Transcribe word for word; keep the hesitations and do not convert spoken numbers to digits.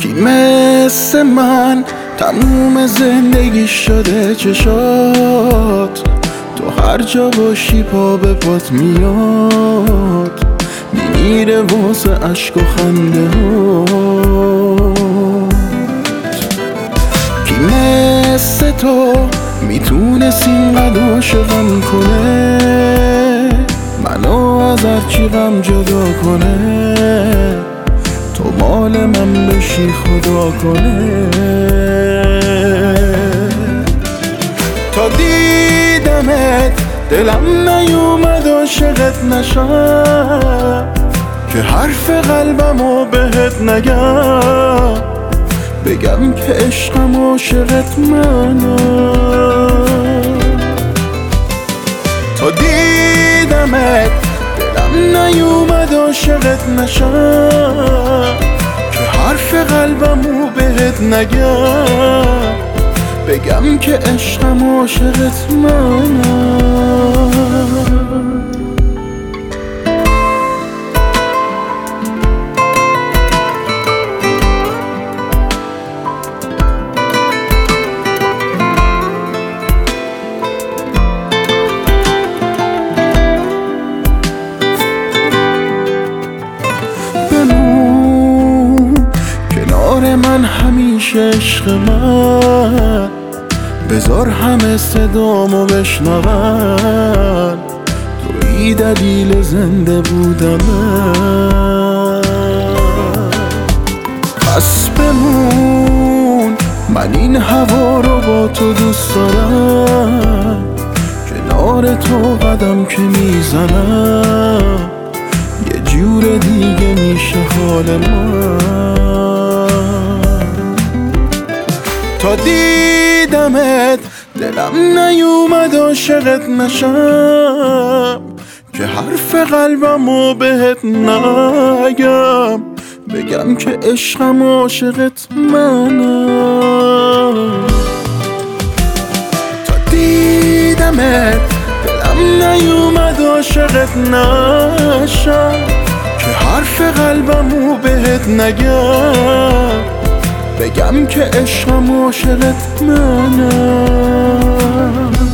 کی مثل من تموم زندگی شده چشات، تو هر جا باشی پا به پات میاد، میمیره واسه عشق و خنده هات. کی مثل تو میتونست اینقدر عاشقم کنه، منو از هرچی غم جدا کنه، تو مال من بشی خدا کنه. تا دیدمت دلم نیومد عاشقت نشم، که حرف قلبمو بهت نگم، بگم که عشقم عاشقت منم. تا دیدمت دلم نیومد عاشقت نشم، که حرف قلبمو بهت نگم، بگم که عشقم عاشقت منم. من همیشه عشق من، بذار همه صدامو بشنون، توی دلیل زنده بودم من. پس بمون، من این هوا رو با تو دوست دارم، کنار تو قدم که میزنم، یه جور دیگه میشه حال من. تا دیدمت دلم نیومد عاشقت نشم، که حرف قلبمو بهت نگم، بگم که عشقم عاشقت منم. تا دیدمت دلم نیومد عاشقت نشم، که حرف قلبمو بهت نگم، بگم که عشقم عاشقت منم.